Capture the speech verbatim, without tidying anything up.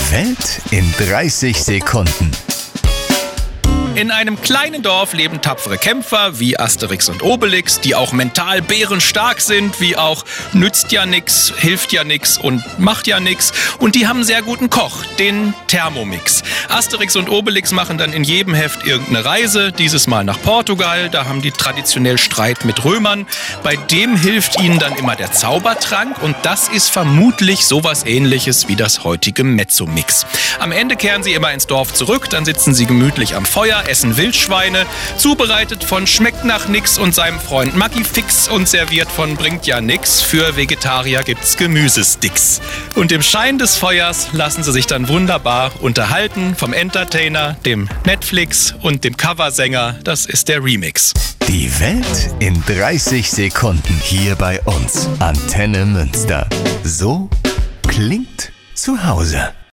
Die Welt in dreißig Sekunden. In einem kleinen Dorf leben tapfere Kämpfer wie Asterix und Obelix, die auch mental bärenstark sind, wie auch nützt ja nix, hilft ja nix und macht ja nix. Und die haben einen sehr guten Koch, den Thermomix. Asterix und Obelix machen dann in jedem Heft irgendeine Reise, dieses Mal nach Portugal. Da haben die traditionell Streit mit Römern. Bei dem hilft ihnen dann immer der Zaubertrank und das ist vermutlich sowas Ähnliches wie das heutige Mezzomix. Am Ende kehren sie immer ins Dorf zurück, dann sitzen sie gemütlich am Feuer, essen Wildschweine, zubereitet von Schmeckt nach nix und seinem Freund Maggi Fix und serviert von Bringt ja nix. Für Vegetarier gibt's Gemüsesticks. Und im Schein des Feuers lassen sie sich dann wunderbar unterhalten vom Entertainer, dem Netflix und dem Coversänger. Das ist der Remix. Die Welt in dreißig Sekunden hier bei uns. Antenne Münster. So klingt zu Hause.